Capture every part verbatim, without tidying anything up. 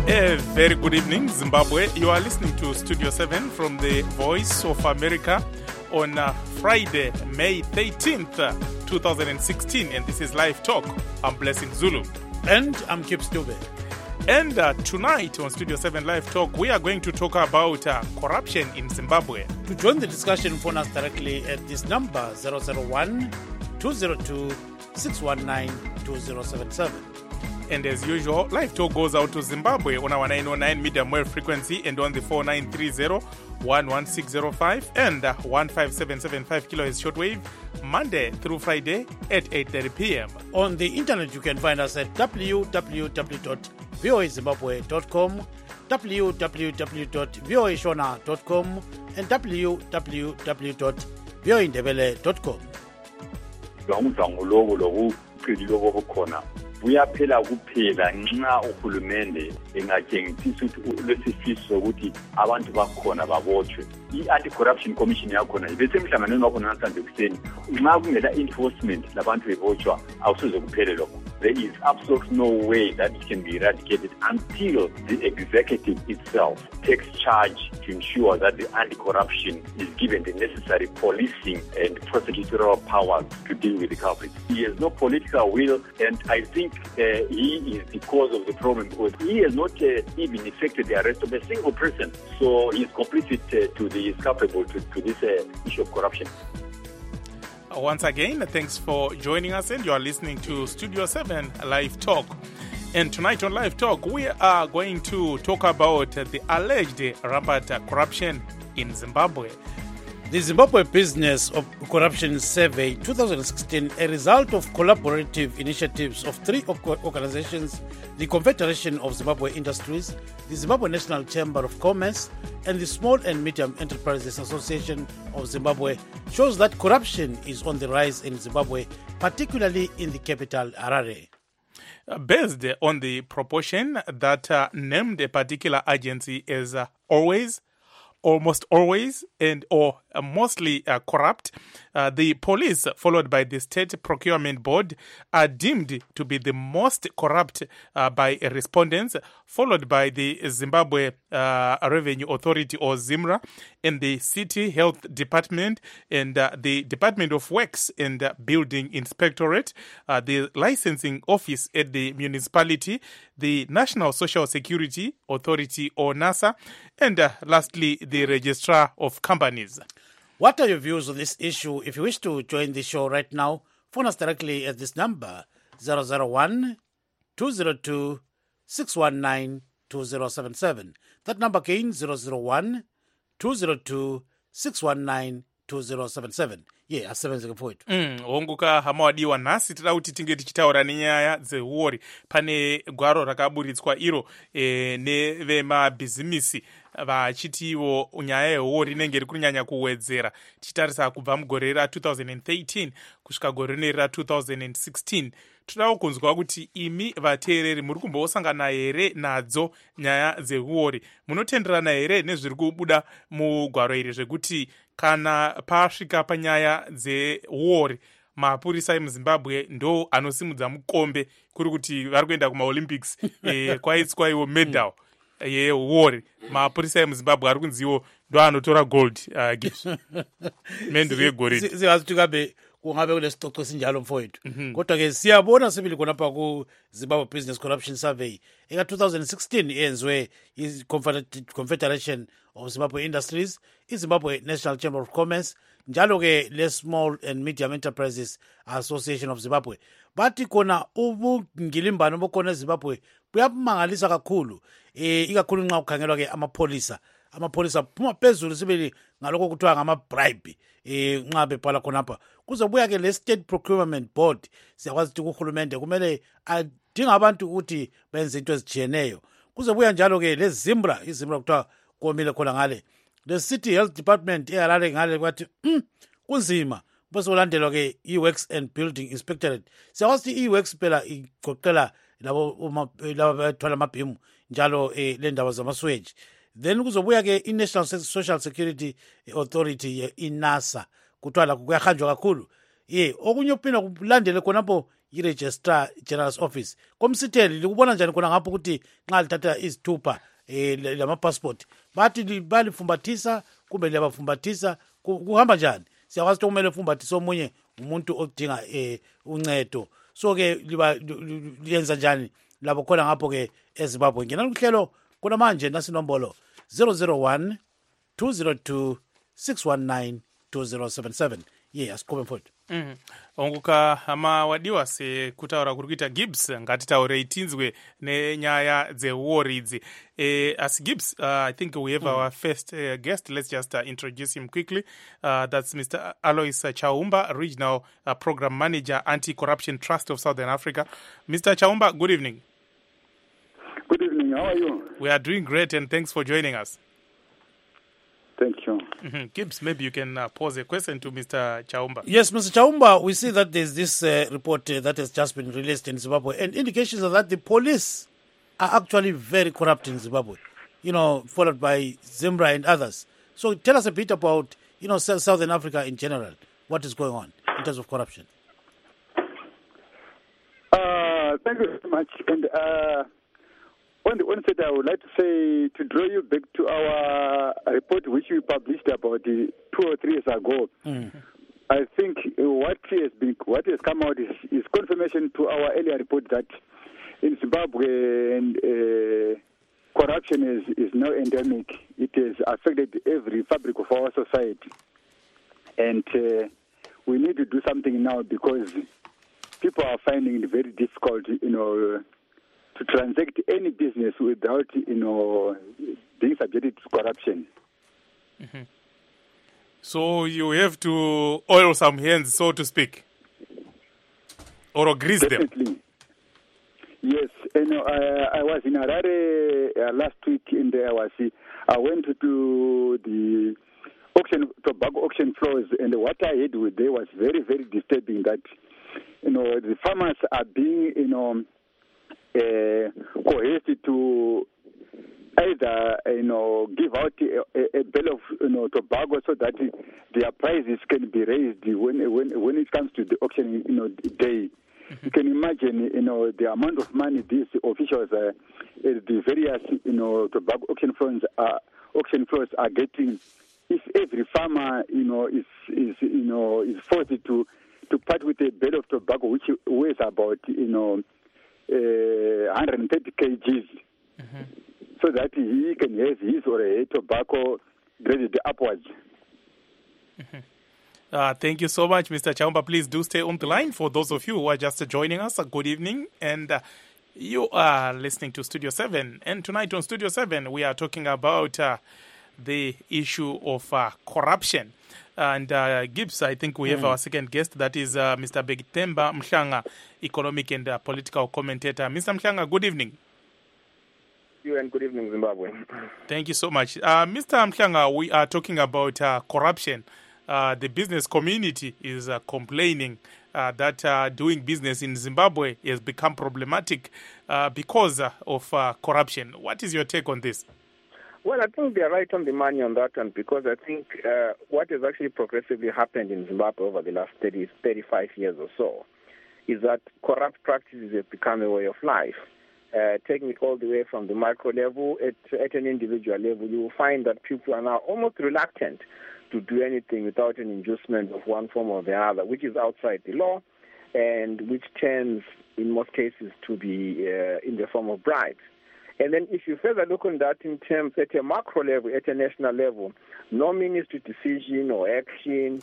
A very good evening, Zimbabwe. You are listening to Studio seven from the Voice of America on uh, Friday, May thirteenth, twenty sixteen, and this is Live Talk. I'm Blessing Zulu. And I'm Kip Stube. And uh, tonight on Studio seven Live Talk, we are going to talk about uh, corruption in Zimbabwe. To join the discussion, phone us directly at this number, zero zero one, two zero two, six one nine, two zero seven seven. And as usual, Live Talk goes out to Zimbabwe on our nine oh nine medium wave frequency and on the four nine three zero, one one six zero five and uh, one five seven seven five kilohertz shortwave, Monday through Friday at eight thirty p.m. On the internet, you can find us at w w w dot voa zimbabwe dot com, w w w dot voa shona dot com, and w w w dot voa ndebele dot com. Buyaphela kuphela nxa uhulumende engatshengisa ukuthi lesifiso ukuthi abantu bakhona babotshwe. I-anti-corruption commission yakhona besemhlanganweni wakhona namhlanje kuseni nxa kungela enforcement labantu bebotshwa awusoze kuphele lokho. There is absolutely no way that it can be eradicated until the executive itself takes charge to ensure that the anti-corruption is given the necessary policing and prosecutorial powers to deal with the culprits. He has no political will, and I think uh, he is the cause of the problem because he has not uh, even effected the arrest of a single person. So he is complicit uh, to the is culpable to, to this uh, issue of corruption. Once again, thanks for joining us, and you are listening to Studio seven Live Talk. And tonight on Live Talk, we are going to talk about the alleged rampant corruption in Zimbabwe. The Zimbabwe Business of Corruption Survey twenty sixteen, a result of collaborative initiatives of three organizations, the Confederation of Zimbabwe Industries, the Zimbabwe National Chamber of Commerce, and the Small and Medium Enterprises Association of Zimbabwe, shows that corruption is on the rise in Zimbabwe, particularly in the capital, Harare. Based on the proportion that uh, named a particular agency as uh, always, almost always, and or uh, mostly uh, corrupt, uh, the police, followed by the State Procurement Board, are deemed to be the most corrupt uh, by respondents, followed by the Zimbabwe uh, Revenue Authority, or ZIMRA, and the City Health Department, and uh, the Department of Works and uh, Building Inspectorate, uh, the Licensing Office at the municipality, the National Social Security Authority, or NASA, and uh, lastly, the Registrar of Companies. What are your views on this issue? If you wish to join the show right now, phone us directly at this number, zero zero one, two zero two, six one nine, two zero seven seven. That number again, zero zero one, two zero two, six one nine, two zero seven seven. Yeah, asebenze kufoito. Mm, honguka hama wadiwa nhasi tida kuti tinge tichitaura nenyaya dzeuori. Pane gwaro rakaburitswa iro e, nevemabhizimisi vachitiwo nyaya yeuori inenge iri kunyanya kuwedzera. Tichitarisa kubva mugore ra two thousand thirteen kusvika gore ra two thousand sixteen. Todawo kunzwa kuti imi vateereri muri kumbosangana here nadzo nyaya dzeuori. Munotenderana here nezviri kubuda mugwaro iri zvekuti kana pasvika panyaya dzeuori, mapurisa emuzimbabwe ndo anosimudza mukombe kuri kuti vari kuenda kumaolympics e, kwaitswa iwo medal yeuori. Mapurisa emuzimbabwe ari kunziwo ndo anotora gold uh, gift menduru yegoridhe. Zingazitikabe kungabe kule sitoco sinjalo mfowethu. Kodwa ke siyabona sibili khona pha ku Zimbabwe Business Corruption Survey eka twenty sixteen enzwe i Confederation of Zimbabwe Industries, i Zimbabwe National Chamber of Commerce, njalo ke le Small and Medium Enterprises Association of Zimbabwe. Bathi khona ubungilimbano bokhona eZimbabwe buyamangalisa kakhulu, eh ikakhulu nxa ukhangelwa ke amapolisa. Amapolisa phuma phezulu sibili ngaloko kuthiwa ngama bribe eh nxa bebhala khonapha. Kuzobuya ke le State Procurement Board, siyakwazi ukuthi uhulumende kumele adinga abantu ukuthi benze into ezijiyeneyo. Kuzobuya njalo ke le ZIMRA, iZIMRA kuthiwa komile khona ngale. The City Health Department eHarare ngale kwathi mm, kunzima. Bese ulandelwa ke i-Works and Building Inspectorate. Siyakwazi ukuthi i-Works phela igoqela labo labo bathwala amabhimu njalo eh le ndawo zamaswage. Then kuzobuya ke i-National Social Security Authority, i-NASA, kuthiwa la kuyahanjwa kakhulu. Ye okunye uphina kulandele khonapho i-registrar general's office komsitheli likubona njani khona ngapho ukuthi nxa lithatha izithupha eh lama-passport bathi balifumbathisa kumbe liyabafumbathisa kuhamba njani? Siyakwazi ukuthi kumele ufumbathise omunye umuntu odinga eh uncedo, so-ke liyenza njani labo khona ngapho-ke eZimbabwe? Ngenani kuhlelo kuna manje nasinombolo zero zero one two zero two six one nine two zero seven seven. Ye asikhombe mfowethu. Mhm. Onguka amawadiwa sekutaura kuri kuita Gibbs ngatitaure itinzwe nenyaya dzewar idzi. Eh, as Gibbs, uh, I think we have mm. our first uh, guest. Let's just uh, introduce him quickly. Uh, that's Mister Alois Chaumba, Regional uh, Program Manager, Anti-Corruption Trust of Southern Africa. Mister Chaumba, good evening. Good evening. How are you? We are doing great, and thanks for joining us. Thank you. Mm-hmm. Gibbs, maybe you can uh, pose a question to Mister Chaumba. Yes, Mister Chaumba, we see that there's this uh, report uh, that has just been released in Zimbabwe, and indications are that the police are actually very corrupt in Zimbabwe, you know, followed by Zimbra and others. So tell us a bit about, you know, Southern Africa in general, what is going on in terms of corruption. Uh, thank you very much. And uh, on the onset, I would like to say, to draw you back to our report which we published about two or three years ago. Mm. I think what has been, what has come out is, is confirmation to our earlier report that in Zimbabwe and uh, corruption is, is now endemic. It has affected every fabric of our society. And uh, we need to do something now because people are finding it very difficult, you know, to transact any business without, you know, being subjected to corruption. Mm-hmm. So you have to oil some hands, so to speak, or grease Definitely. them. Yes, you know, I, I was in Harare uh, last week, and I was I went to the auction, tobacco auction floors, and what I heard with there was very, very disturbing. That you know the farmers are being, you know, uh, coerced to either, you know, give out a, a bill of, you know, tobacco so that their prices can be raised when when when it comes to the auction, you know, day. Mm-hmm. You can imagine, you know, the amount of money these officials, uh, the various, you know, tobacco auction floors are auction floors are getting. If every farmer, you know, is is you know is forced to to part with a bale of tobacco which weighs about, you know, uh, one hundred thirty kilograms. Mm-hmm. So that he can have his or a tobacco graded upwards. Mm-hmm. Uh, thank you so much, Mister Chaumba. Please do stay on the line. For those of you who are just joining us, uh, good evening. And uh, you are listening to Studio seven. And tonight on Studio seven, we are talking about uh, the issue of uh, corruption. And uh, Gibbs, I think we have mm. our second guest. That is uh, Mister Begitemba Mhlanga, economic and uh, political commentator. Mister Mhlanga, good evening. You and good evening, Zimbabwe. Thank you so much. Uh, Mister Mhlanga, we are talking about uh, corruption. Uh, the business community is uh, complaining uh, that uh, doing business in Zimbabwe has become problematic uh, because uh, of uh, corruption. What is your take on this? Well, I think they're right on the money on that one, because I think uh, what has actually progressively happened in Zimbabwe over the last thirty, thirty-five years or so is that corrupt practices have become a way of life. Uh, taking it all the way from the micro level, at, at an individual level, you will find that people are now almost reluctant to do anything without an inducement of one form or the other, which is outside the law and which tends, in most cases, to be uh, in the form of bribes. And then if you further look on that in terms at a macro level, at a national level, no ministry decision or action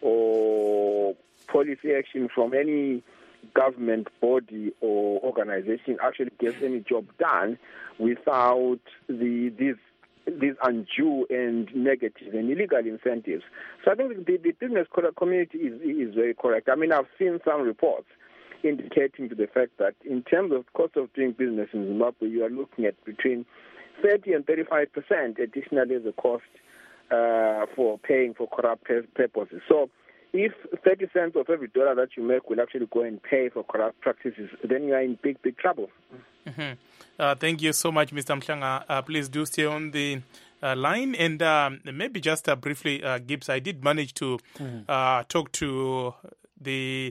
or policy action from any government body or organization actually gets any job done without the these these undue and negative and illegal incentives. So I think the, the business community is is very correct. I mean, I've seen some reports indicating to the fact that in terms of cost of doing business in Zimbabwe, you are looking at between thirty and thirty-five percent additionally as a cost uh, for paying for corrupt purposes. So if thirty cents of every dollar that you make will actually go and pay for corrupt practices, then you are in big, big trouble. Mm-hmm. Uh, thank you so much, Mister Mhlanga. Uh, please do stay on the uh, line. And um, maybe just uh, briefly, uh, Gibbs, I did manage to mm-hmm. uh, talk to the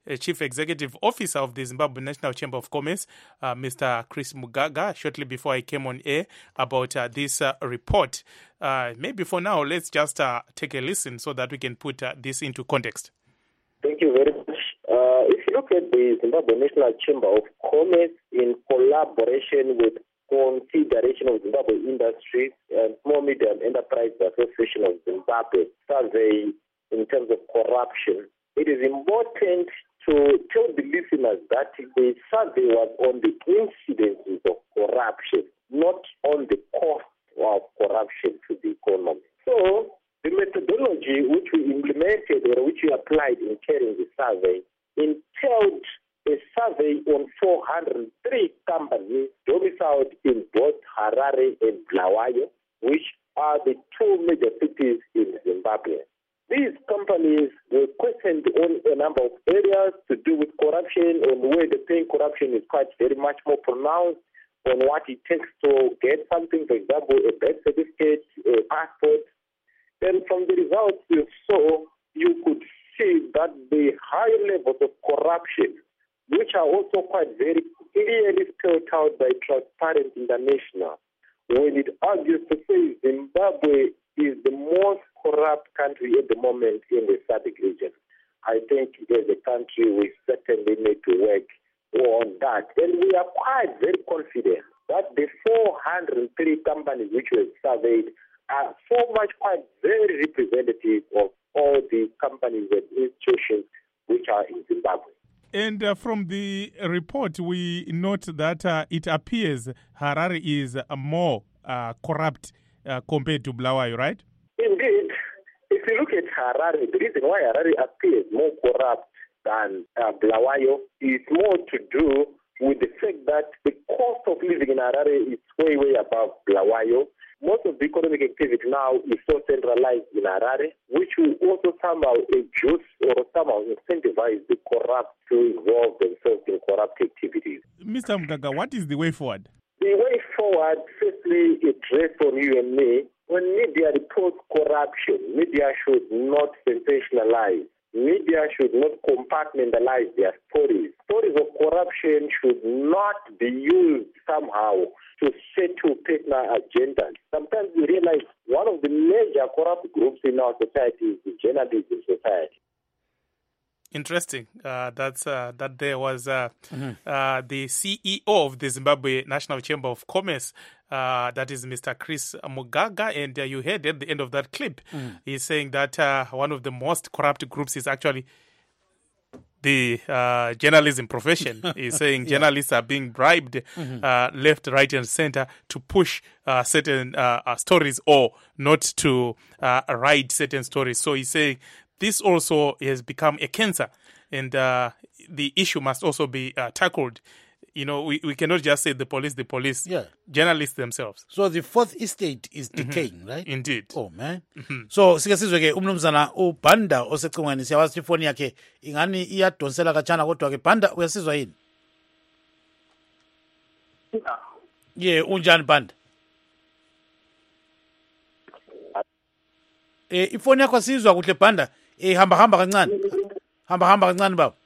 uh, Chief Executive Officer of the Zimbabwe National Chamber of Commerce, uh, Mister Chris Mugaga, shortly before I came on air about uh, this uh, report. Uh, maybe for now, let's just uh, take a listen so that we can put uh, this into context. Thank you very much. Uh, if you look at the Zimbabwe National Chamber of Commerce in collaboration with Confederation of Zimbabwe Industries and Small Medium Enterprise Association of Zimbabwe survey in terms of corruption, it is important to tell the listeners that the survey was on the incidences of corruption, not on the cost of corruption to the economy. So the methodology which we implemented or which we applied in carrying the survey entailed a survey on four hundred three companies domiciled in both Harare and Bulawayo, which are the two major cities in Zimbabwe. These companies were questioned on a number of areas to do with corruption, on where the paying corruption is quite very much more pronounced, on what it takes to get something, for example, a birth certificate, a passport. And from the results you saw, you could see that the high levels of corruption, which are also quite very clearly spelled out by Transparent International, when it argues to say Zimbabwe is the most corrupt country at the moment in the S A D C region. I think as a country we certainly need to work on that. And we are quite very confident that the four hundred three companies which were surveyed are so much quite very representative of all the companies and institutions which are in Zimbabwe. And uh, from the report, we note that uh, it appears Harare is uh, more uh, corrupt uh, compared to Bulawayo, right? Indeed. If you look at Harare, the reason why Harare appears more corrupt than uh, Bulawayo is more to do with the fact that the cost of living in Harare is way, way above Bulawayo. Most of the economic activity now is so centralized in Harare, which will also somehow induce or somehow incentivize the corrupt to involve themselves in corrupt activities. Mister Mugaga, what is the way forward? The way forward, firstly, it rests on you and me. When media reports corruption, media should not sensationalize. Media should not compartmentalize their stories. Stories of corruption should not be used somehow to settle personal agendas. Sometimes we realize one of the major corrupt groups in our society is the journalism society. Interesting. Uh, that's uh, that there was uh, mm-hmm. uh, the C E O of the Zimbabwe National Chamber of Commerce, uh, that is Mister Chris Mugaga, and uh, you heard at the end of that clip, mm. he's saying that uh, one of the most corrupt groups is actually the uh, journalism profession. He's saying yeah. journalists are being bribed mm-hmm. uh, left, right, and center to push uh, certain uh, uh, stories or not to uh, write certain stories. So he's saying this also has become a cancer, and uh, the issue must also be uh, tackled. You know, we, we cannot just say the police, the police, yeah. journalists themselves. So the fourth estate is decaying, mm-hmm. right? Indeed. Oh, man. Mm-hmm. So, sike sizwe ke umnumzana uBhanda osecingweni siyawazi ifoni yakhe ingani iyadonsela kachana kodwa ke Bhanda uyasizwa yini? Yeah. Ye, unjani Bhanda? Eh ifoni yakho sizwa kuhle Bhanda. Eh hamba hamba kancane. Hamba hamba kancane baba.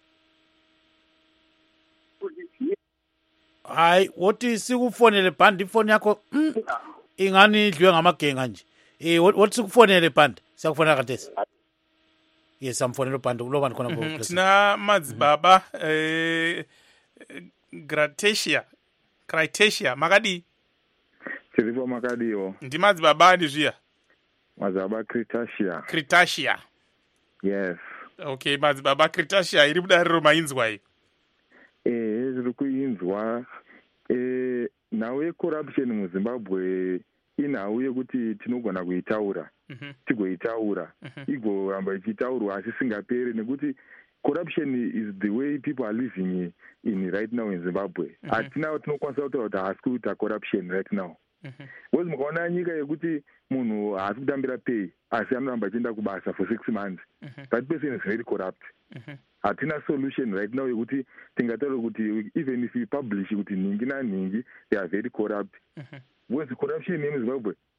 Hayi, wothi sikufonele Bhanda ifoni yakho mm, ingani idliwe ngamagenga nje. Eh wothi sikufonele Bhanda, siyakufonela khathesi. Yes, amfonela Bhanda kuloba khona bo. Thina madzibaba eh Gratesia, Critesia, makadi. Tiripo makadiwo. Ndi madzibaba ndi zviya. Madzibaba Cretaceous. Cretaceous. Yes. Okay, madzibaba Cretaceous iri budariro mainzwa iyi. Eh, zviri kuinzwa. Eh, nhau yecorruption muZimbabwe inhau yekuti tinogona kuitaura. Mhm. Tigoitaura. Igoramba ichitaurwa asi singaperi nekuti corruption is the way people are living in right now in Zimbabwe. Hatina tinokwanisa kutaura kuti hasi kuita corruption right now. Because mukaona nyika yekuti munhu haasi kutambira pay asi anoramba achienda kubasa for six months. That person is very corrupt. Hatina solution right now yekuti tingataura kuti even if we publish kuti ningi nanhingi they are very corrupt. Because corruption in Zimbabwe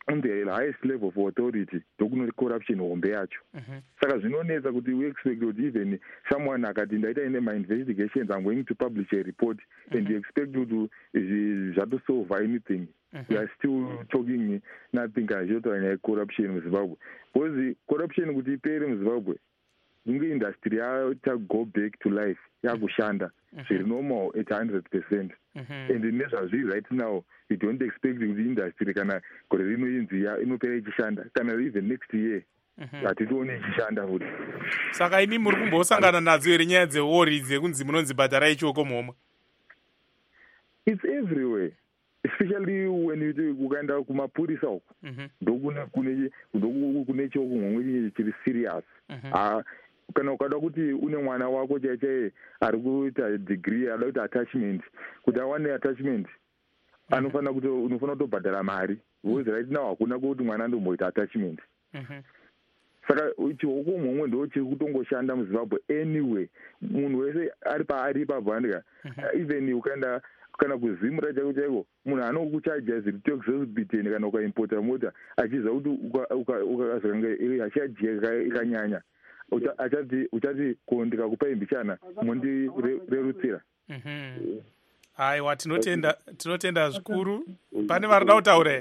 on the highest level of authority ndokuno corruption hombe yacho. Saka zvinonetsa kuti we expect kuti even someone akati ndaita ine my investigations, I'm going to publish a report, and you expect to zvato solve anything. We are still talking nothing kazvotwa corruption in Zimbabwe. Because corruption kuti ipere mu Zimbabwe, kunge industry yacha go back to life, yakushanda zviri normal at one hundred percent. And nezvazviri right now, we don't expect the industry kana gore rino inzi inopera ichishanda kana even next year hatitione ichishanda futi. Saka imi muri kumbosangana nadzo here nyaya dzewori dzekunzi munonzi bhadhara ichoko momwe? It's everywhere, especially when you ukaenda kumapurisa uko ndokune kune ndokune choko momwe chiri serious. Kana ukada kuti une mwana wako chaiye ari kuita degree ari kuita attachment, kuti awane attachment anofana kuti unofana kutobhadhara mari, because right now hakuna kuti mwana andomboita attachment. Saka chihoko momwe ndo chiri kutongoshanda muZimbabwe anyway. Munhu wese ari paari ipapo andika even ukaenda kana kuzimura chaiko chaiko munhu anokuchaja ziri tax zozibiteni kana ukaimporta mota achiziva kuti ukazanga achajeka ikanyanya achati uchati ko ndikakupa imbichana mondirerutsira. Aiwa, tinotenda tinotenda zvikuru. Pane varida kutaura?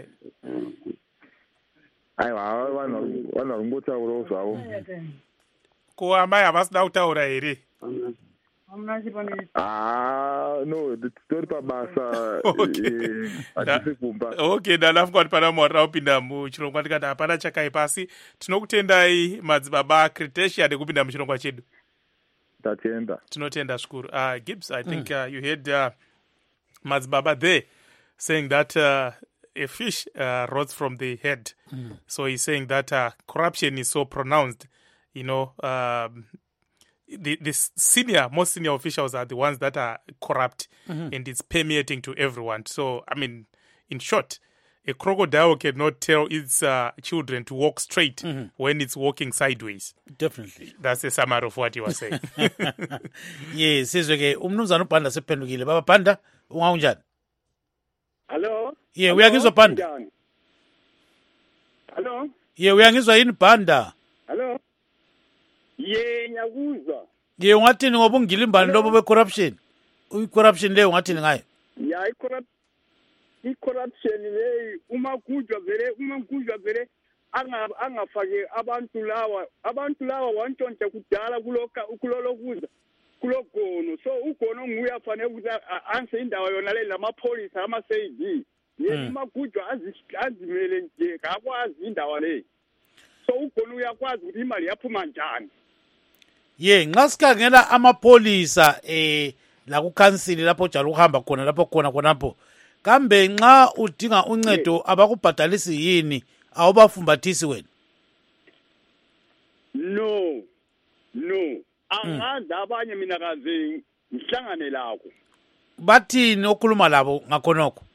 Aiwa, vanhu vanhu vari kungotaurawo zvavo. Ko amai havasida kutaura here? Ah, no, tori pabasa hatisi kumba. Okay, ndalafuka kuti pana mwarira kupinda muchirongwa tikati hapana chakaipa, asi tinokutendai madzibaba Critesia nekupinda muchirongwa chedu. Tatenda. Tinotenda zvikuru. Uh, Gibbs, I think uh, you heard uh, madzibaba there saying that uh, a fish uh, rots from the head. Mm. So he's saying that uh, corruption is so pronounced, you know, um, the, the senior, most senior officials are the ones that are corrupt, mm-hmm. and it's permeating to everyone. So, I mean, in short, a crocodile cannot tell its uh, children to walk straight mm-hmm. when it's walking sideways. Definitely. That's a summary of what you were saying. Yes, sizwe umnumzana uPanda sephendukile. Baba Panda, ungaunjani? Hello? Yeah, uyangizwa Panda? Hello? Yeah, uyangizwa yini Panda? Hello? Yeah, ngiyakuzwa. Yeah, ungathini ngoba ungilimbani lobo be corruption? Uyi corruption leyo ungathini ngayo? Yeah, i corrupt i corruption leyo uma kujwa vele uma kujwa vele anga angafake abantu lawa abantu lawa wantshontsha kudala kuloka kulolokuza kulogono. So ugono nguye afanele ukuthi anse indawo yona le lamapholisa ama C I D. Yena uma kujwa azimele nje akwazi indawo le. So ugono uyakwazi ukuthi imali yaphuma njani. Yeah, nxa sikhangela amapholisa eh la ku council lapho jalo uhamba khona lapho khona khonapho. Kambe nxa udinga uncedo abakubhadalisi yini awubafumbathisi wena? No. No. Angazi abanye mina kaze ngihlangane lakho. Bathini okhuluma labo ngakhonokho?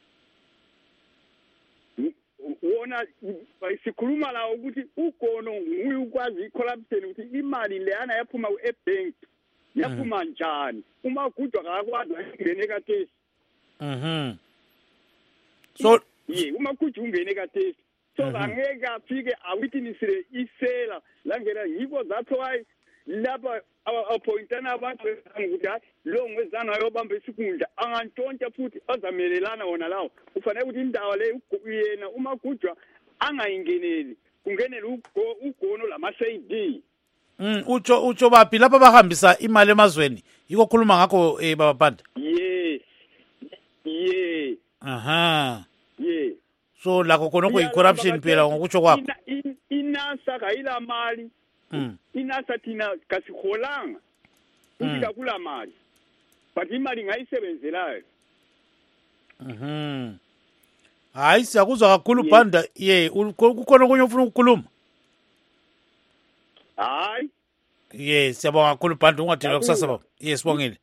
Wona sikhuluma la ukuthi ugono nguye ukwazi icorruption ukuthi imali leyana yaphuma ebank yaphuma njani uma kujwa akakwazi ungene kaTesi. Mhm. So yeah, uma kujwa ungene kaTesi. So angeke afike awithinisile isela la ngena yiko that's why lapha appointana abantu ukuthi lo ngwezana yobamba isikundla angantshontsha futhi azamelelana wona lawo ufanele ukuthi indawo le yena uma kujwa angayingeneli kungenela ugono lama C I D. Mm, utsho utsho baphi lapha bahambisa imali emazweni yiko khuluma ngakho eh baba Panda? Yes. Yeah. Aha. Yeah. So lakho khonokho i corruption phela ngokutsho kwakho. Inasa kayila mali. Mm. Inasa thina kasikholanga ukika kula mali. But imali ngayisebenzelayo. Mhm. Hayi siyakuzwa kakhulu Panda. Yeah, kukhona okunye ufuna ukukhuluma? Hayi. Yes, siyabonga kakhulu Panda ungathini kusasa baba. Yes, bongile.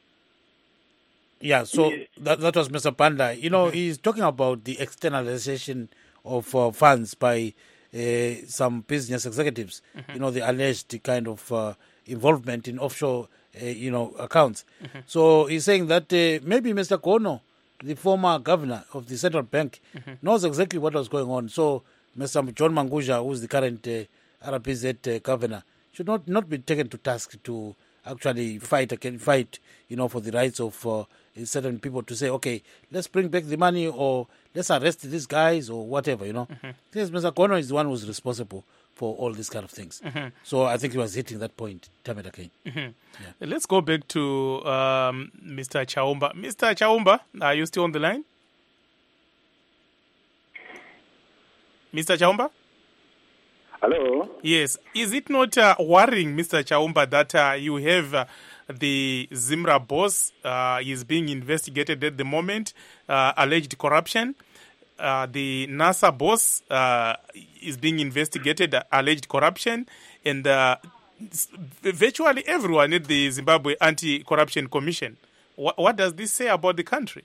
Yeah, so yes. that that was Mister Panda. You know, mm-hmm. he's talking about the externalization of uh, funds by uh, some business executives. Mm-hmm. You know, the alleged kind of uh, involvement in offshore, uh, you know, accounts. Mm-hmm. So he's saying that uh, maybe Mister Kono the former governor of the central bank, mm-hmm. knows exactly what was going on. So Mister John Mangudya, who's the current uh, R P Z uh, governor, should not, not be taken to task to actually fight again, fight, you know, for the rights of uh, certain people to say, okay, let's bring back the money or let's arrest these guys or whatever, you know. Mm-hmm. Because Mister Gono is the one who's responsible for all these kind of things. Mm-hmm. So I think he was hitting that point time and again. Mm-hmm. Yeah. Let's go back to um, Mister Chaumba. Mister Chaumba, are you still on the line? Mister Chaumba? Hello? Yes. Is it not uh, worrying, Mister Chaumba, that uh, you have uh, the Zimra boss uh, is being investigated at the moment, uh, alleged corruption? Uh, the NASA boss uh, is being investigated, uh, alleged corruption, and uh, virtually everyone at the Zimbabwe Anti-Corruption Commission. What, what does this say about the country?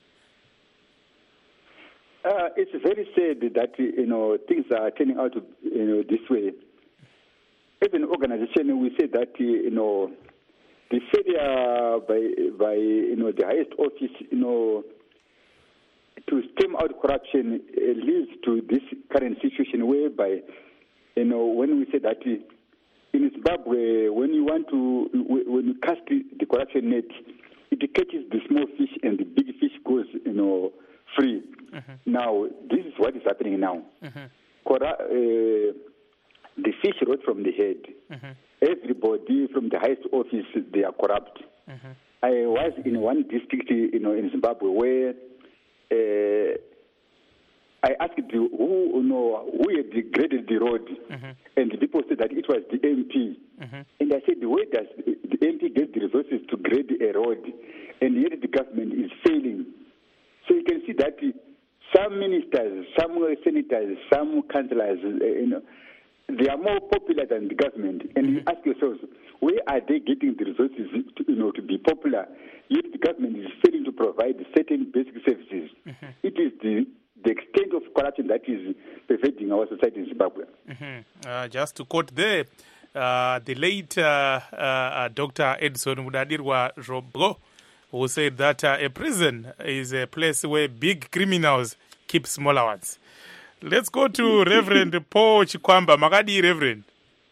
Uh, it's very sad that, you know, things are turning out, you know, this way. As an organization, we say that, you know, the failure by, by, you know, the highest office, you know, to stem out corruption uh, leads to this current situation whereby, you know, when we say that in Zimbabwe, when you want to, when you cast the corruption net, it catches the small fish and the big fish goes, you know, free. Mm-hmm. Now, this is what is happening now. Mm-hmm. Cora- uh, the fish rot from the head. Mm-hmm. Everybody from the highest office, they are corrupt. Mm-hmm. I was in one district, you know, in Zimbabwe where uh, I asked who, you know, who had graded the road, mm-hmm. and the people said that it was the M P. Mm-hmm. And I said, where does the M P get the resources to grade a road? And yet the government is failing. So you can see that some ministers, some senators, some councillors, uh, you know, they are more popular than the government. And mm-hmm. you ask yourselves, where are they getting the resources to, you know, to be popular? Yet the government is failing to provide certain basic services. Mm-hmm. It is the, the extent of corruption that is pervading our society in Zimbabwe. Mm-hmm. Uh, just to quote there, uh, the late uh, uh, Doctor Edson Mudadirwa Robgo, who said that uh, a prison is a place where big criminals keep smaller ones. Let's go to Reverend Paul Chikwamba. Makadi, Reverend.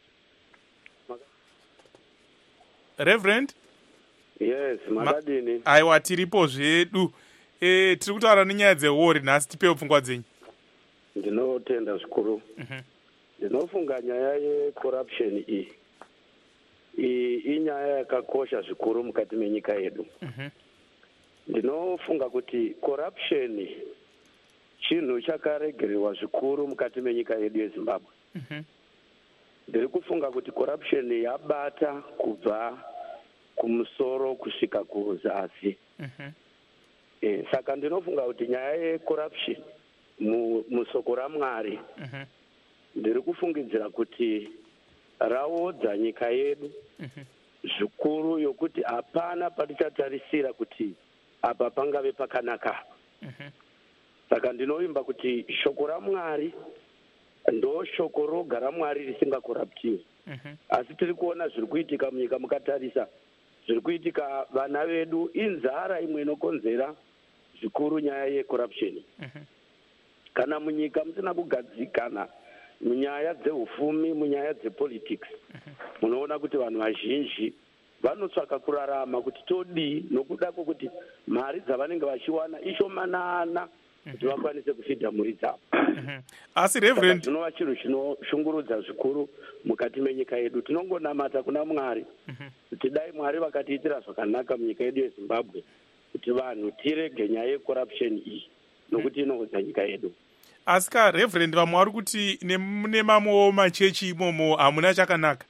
Reverend? Yes, makadini. Ma- aiwa tiripo zvedu. E, tiri kutaura nenyaya dzewori nhasi tipewo pfungwa dzenyu. Ndinotenda zvikuru. Mhm. Ndinofunga nyaya yecorruption iyi. Iyi inyaya yakakosha zvikuru mukati menyika yedu. Mhm. Ndinofunga kuti corruption chinhu chakaregererwa zvikuru mukati menyika yedu yeZimbabwe. Mhm. Ndiri kufunga kuti corruption yabata kubva kumusoro kusvika kuzasi. Mhm. Eh, saka ndinofunga kuti nyaya yecorruption mu musoko raMwari. Mhm. Ndiri kufungidzira kuti raodza nyika yedu. Mhm. Zvikuru yokuti hapana patichatarisira kuti apa pangave pakanaka. Mhm. Saka ndinoimba kuti shoko raMwari ndo shoko roga raMwari risingakoraptiwi. Mm-hmm. Asi tiri kuona zviri kuitika munyika mukatarisa zviri kuitika vana vedu inzara imwe inokonzera zvikuru nyaya yecorruption. Mm-hmm. Kana munyika musina kugadzikana munyaya dzeufumi, munyaya dzepolitics, mm-hmm. munoona kuti vanhu vazhinji vanotsvaka kurarama kuti todii nokuda kwokuti mari dzavanenge vachiwana ishomanana kuti vakwanise kufidha mhuri dzavo. Asi Reverend, zvinova chinhu chinoshungurudza zvikuru mukati menyika yedu. Tinongonamata kuna Mwari kuti dai Mwari vakatiitira zvakanaka munyika yedu yeZimbabwe kuti vanhu tirege nyaya yecorruption iyi nokuti inoudza nyika yedu. Asi ka Reverend, vamwe vari kuti nemamwewo machechi imomo hamuna chakanaka.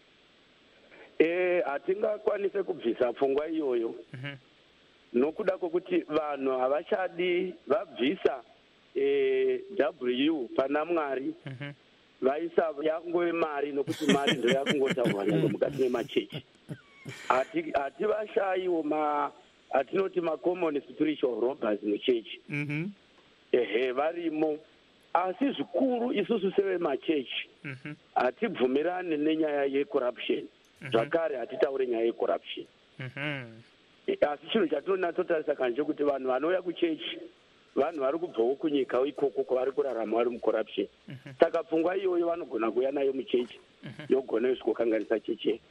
Eh, hatingakwanise kubvisa pfungwa iyoyo. Mm-hmm. Nokuda kwokuti vanhu havachadi vabvisa eh, W pana Mwari. Mm-hmm. Vaisa yangove mari nokuti mari ndo yakungotaurwa nyangwe mukati memachechi. Hati vashayiwo ma atinoti ma common spiritual robbers muchechi. Mm-hmm. Ehe, varimo. Asi zvikuru isusu sevemachechi. Mm-hmm. Hatibvumirani nenyaya yecorruption. Zvakare hatitaure nyaya yecorruption. Mm-hmm. asi chinhu chatonatsotarisa kanje chokuti vanhu vanouya kuchechi vanhu vari kubvawo kunyika ikoko kwavari kurarama vari mucorruption saka pfungwa iyoyo vanogona kuuya nayo muchechi yogona isikokanganisa cheche.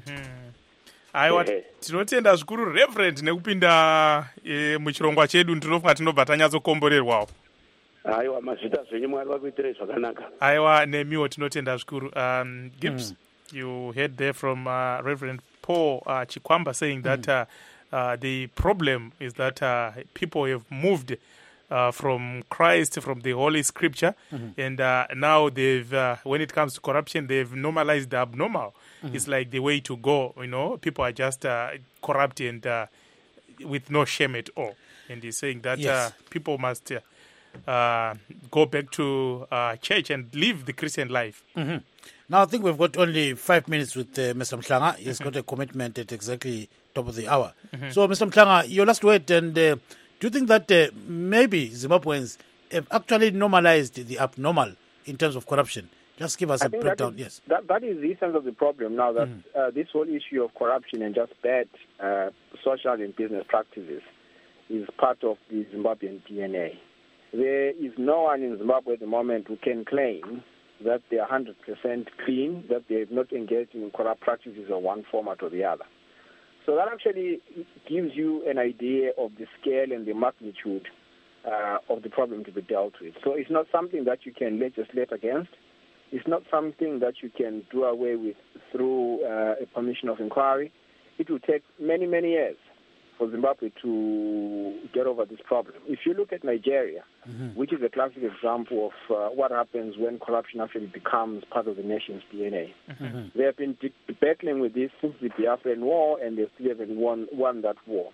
Aiwa, tinotenda zvikuru Reverend nekupinda e, muchirongwa chedu. Ndinofunga tinobva tanyatsokomborerwawo. Aiwa, mazvita zvenyu mwari vakuitirei zvakanaka. Aiwa, nemiwo tinotenda zvikuru. Um, Gibbs, mm. you heard there from uh, Reverend Paul uh, Chikwamba saying that mm. uh, uh, the problem is that uh, people have moved Uh, from Christ, from the Holy Scripture, mm-hmm. and uh, now they've, uh, when it comes to corruption, they've normalized the abnormal. Mm-hmm. It's like the way to go, you know. People are just uh, corrupt and uh, with no shame at all. And he's saying that Yes. uh, people must uh, uh, go back to uh, church and live the Christian life. Mm-hmm. Now I think we've got only five minutes with uh, Mister Mhlanga. He's mm-hmm. got a commitment at exactly top of the hour. Mm-hmm. So, Mister Mhlanga, your last word, and uh, do you think that uh, maybe Zimbabweans have actually normalized the abnormal in terms of corruption? Just give us I a think breakdown. That is, yes. That, that is the essence of the problem now, that mm. uh, this whole issue of corruption and just bad uh, social and business practices is part of the Zimbabwean D N A. There is no one in Zimbabwe at the moment who can claim that they are one hundred percent clean, that they have not engaged in corrupt practices of one format or the other. So that actually gives you an idea of the scale and the magnitude uh, of the problem to be dealt with. So it's not something that you can legislate against. It's not something that you can do away with through uh, a permission of inquiry. It will take many, many years for Zimbabwe to get over this problem. If you look at Nigeria, mm-hmm. which is a classic example of uh, what happens when corruption actually becomes part of the nation's D N A. Mm-hmm. They have been de- battling with this since the Biafran War, and they still haven't won, won that war.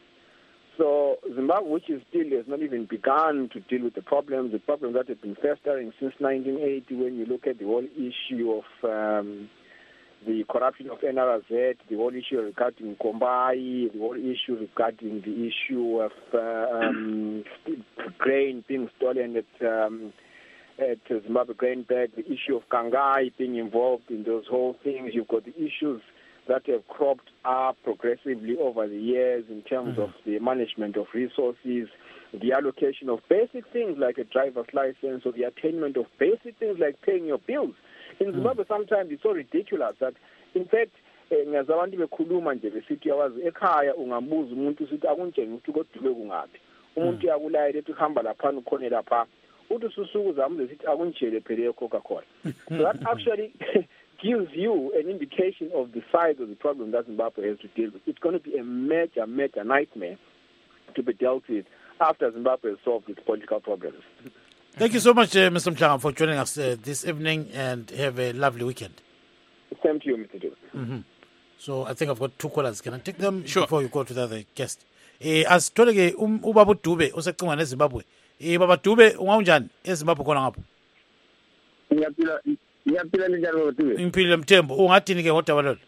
So Zimbabwe, which is still has not even begun to deal with the problems, the problems that have been festering since nineteen eighty, when you look at the whole issue of um, the corruption of N R Z, the whole issue regarding Kombai, the whole issue regarding the issue of uh, um, grain being stolen at, um, at Zimbabwe Grain Bank, the issue of Kangai being involved in those whole things. You've got the issues that have cropped up progressively over the years in terms mm-hmm. of the management of resources, the allocation of basic things like a driver's license, or the attainment of basic things like paying your bills. In Zimbabwe, mm. sometimes it's so ridiculous that, in fact, ngazabantu bekhuluma nje besithi yawazi ekhaya ungambuza umuntu usithi akunjeni ukuthi kodube kungaphi umuntu yakulayela ethi uhamba lapha ukhona lapha uthi susuku zami lesithi akunjele phela eCoca-Cola. So that actually gives you an indication of the size of the problem that Zimbabwe has to deal with. It's going to be a major, major nightmare to be dealt with after Zimbabwe has solved its political problems. Thank you so much, uh, Mister Mhlanga, for joining us uh, this evening, and have a lovely weekend. Same to you, Mister Dube. Mm-hmm. So I think I've got two callers. Can I take them sure. before you go to the other guest? Eh, as toleke um, ubaba Dube usecingwa neZimbabwe. Eh, baba Dube ungaunjani eZimbabwe khona ngapho? Ngiyaphila ngiyaphila njalo baba Dube. Impilo Mthembu ungathini ke ngodaba lolo?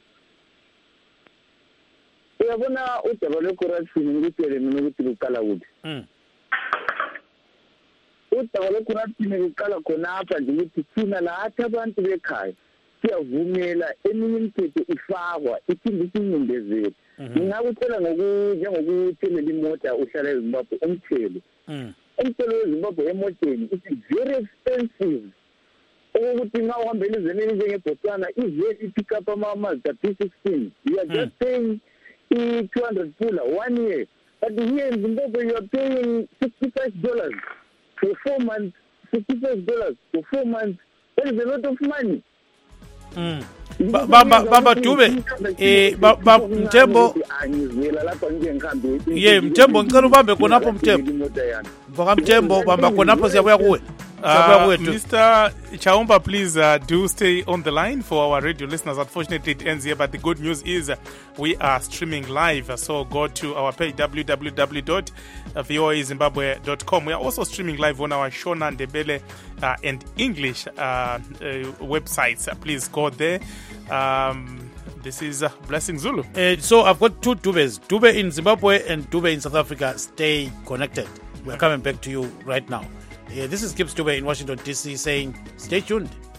Uyabona udaba lwecorruption ngikutshele mina ukuthi luqala kuphi. Mm. Udaba lwecorruption luqala khonapha nje ukuthi thina lathi abantu bekhaya siyavumela eminye imithetho ifakwa iphinde isincindezele. Ngingakutshela ngokuthelela imota uhlala eZimbabwe umthelo. Umthelo weZimbabwe emoteni is very expensive. Ukuthi nxa uhambela izemeni njengeBotswana ivele pick up ama-Mazda P sixteen. You are just paying two hundred pula one year. But here in Zimbabwe you are paying sixty-five dollars for four months. sixty-five dollars for four months. That is a lot of money. Mm. Bamba bamba Dube eh baba Mthembo ye Mthembo ngicela ubambe khonapho Mthembo mvoka Mthembo bamba khonapho siyabuya kuwe. Uh, Mister Chaumba, please uh, do stay on the line for our radio listeners. Unfortunately, it ends here, but the good news is uh, we are streaming live. So go to our page, w w w dot v o a zimbabwe dot com. We are also streaming live on our Shona, Ndebele, uh, and English uh, uh, websites. Uh, please go there. Um, this is uh, Blessing Zulu. Uh, so I've got two Dubes, Dube in Zimbabwe and Dube in South Africa. Stay connected. We're coming back to you right now. Uh, this is Gibbs Dube in Washington, D C saying stay tuned.